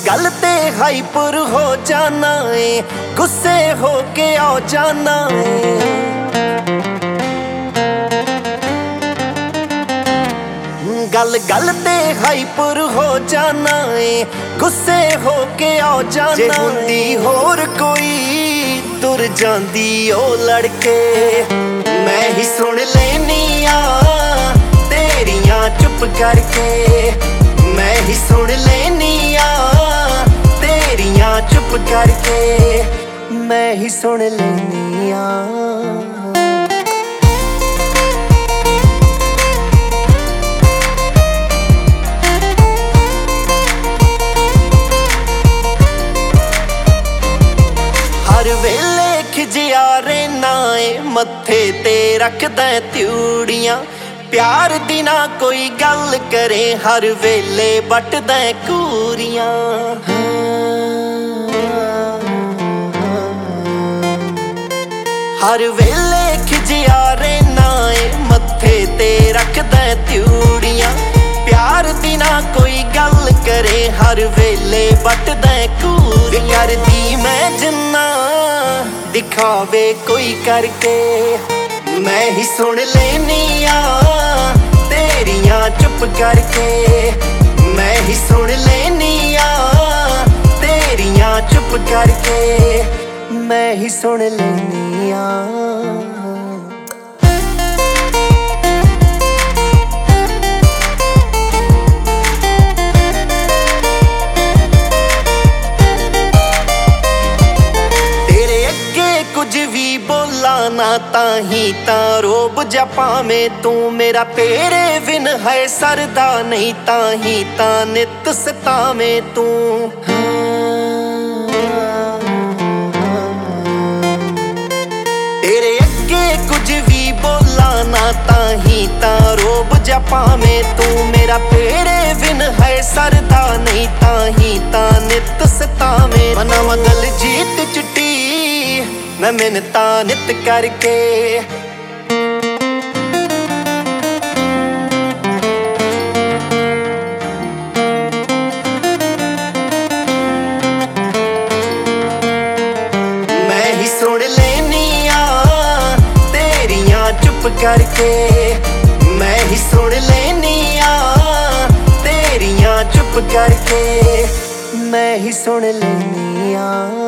गल ते हाइपर हो जाना है, गुस्से हो के आ जाना है। गल गल ते हाइपर हो जाना है, गुस्से हो के आ जाना। जे हुंदी होर कोई तुर जांदी ओ लड़के, मैं ही सुन लेनी आ तेरियां चुप करके। मैं ही सुन लेनी आ तेरियां चुप करके, मैं ही सुन लेनी आ। हर वेले खिजिया रहना है, मत्थे ते रखदा त्यूड़ियां। प्यार दी ना कोई गल करे, हर वेले बटदा कूरियां। हर वेले खिजिया रहना है, मत्थे ते रखदा त्यूड़ियां। प्यार दी ना कोई गल करे, हर वेले बटदा कूरियां। करदी मैं जिन्ना दिखावे कोई करके, मैं ही सुन लेनी आ तेरियां चुप करके। मैं ही सुन लेनी आ तेरियां चुप करके, मैं ही सुन लेनी आ। कुछ भी बोला ना ताही ता रोब जा पावें तू मेरा, तेरे बिन है सरदा नहीं ताही ता नित सतावें तू। तेरे अगे कुछ भी बोला ना ताही ता रोब जा पावें तू मेरा, तेरे बिन है सरदा नहीं ताही ता नित सतावें। मनावा गल जीत चुटी मैं मिन्नता नित करके। मैं ही सुन लेनी आ तेरियां चुप करके। मैं ही सुन लेनी आ तेरियां चुप करके, मैं ही सुन लेनी आ।